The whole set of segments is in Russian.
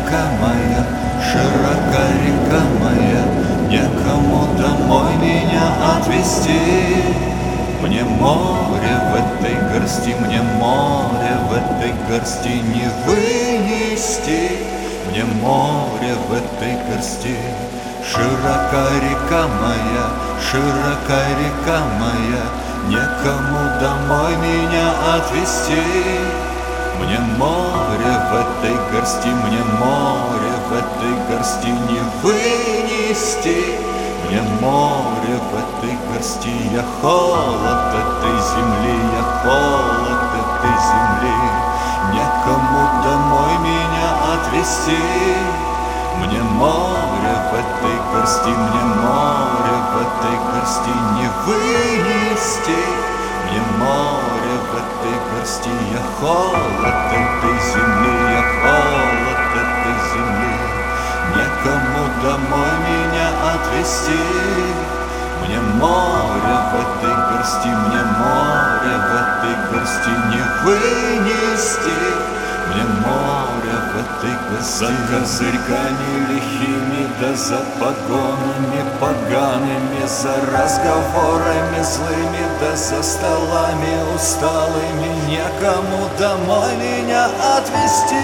река моя, широка река моя, некому домой меня отвезти. Мне море в этой горсти, мне море в этой горсти не вынести. Мне море в этой горсти. Широка река моя, широка река моя, некому домой меня отвезти. Мне море в этой горсти, мне море в этой горсти не вынести. Мне море в этой горсти, я холод этой земли, я холод этой земли. Некому домой меня отвезти. Мне море в этой горсти, мне море в этой горсти не вынести. Мне море в этой горсти, я холод этой земли, я холод этой земли. Некому домой меня отвезти. Мне море в этой горсти, мне море в этой горсти не вынести. Мне море в этой горсти. За козырьками лихими, да за погонами погаными, за разговорами злыми, да за столами усталыми, некому домой меня отвезти.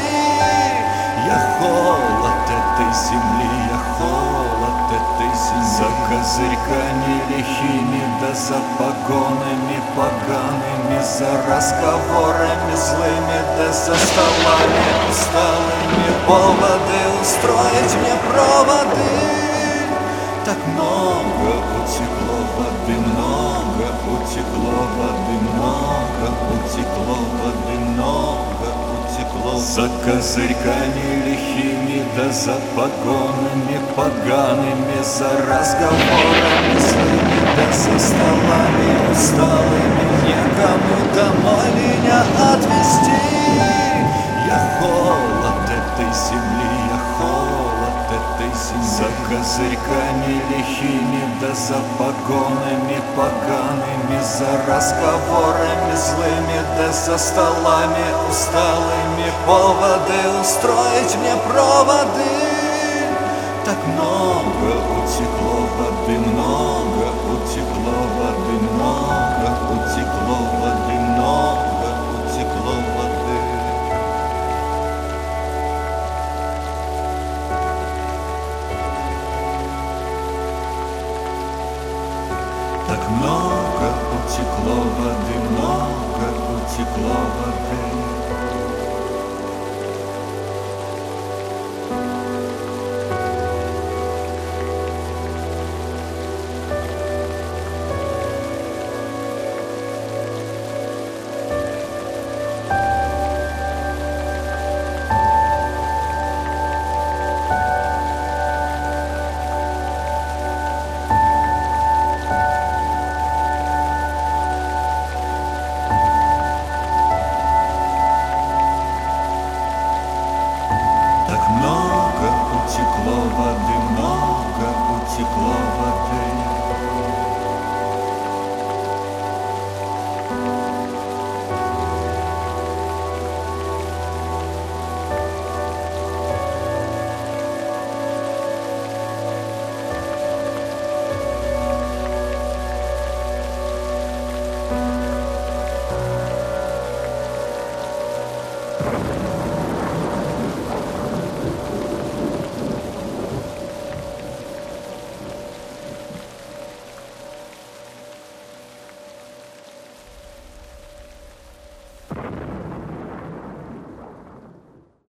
Я холод этой земли, я холод этой земли. За козырьками лихими, да за погонами погаными, за разговорами злыми, да за столами усталыми, поводы устроить мне проводы. Так много утекло воды, много утекло воды, много утекло воды, много утекло. За козырьками лихими, да за погонами погаными, за разговорами злыми, да за столами усталыми, некому домой меня отвезти. Я холод этой земли, я холод этой земли. За козырьками лихими, да за погонами погаными, за разговорами злыми, да за столами усталыми, поводы устроить мне проводы. Так много утекло воды, много утекло воды, много утекло воды, много утекло воды. Так много утекло воды, много утекло воды.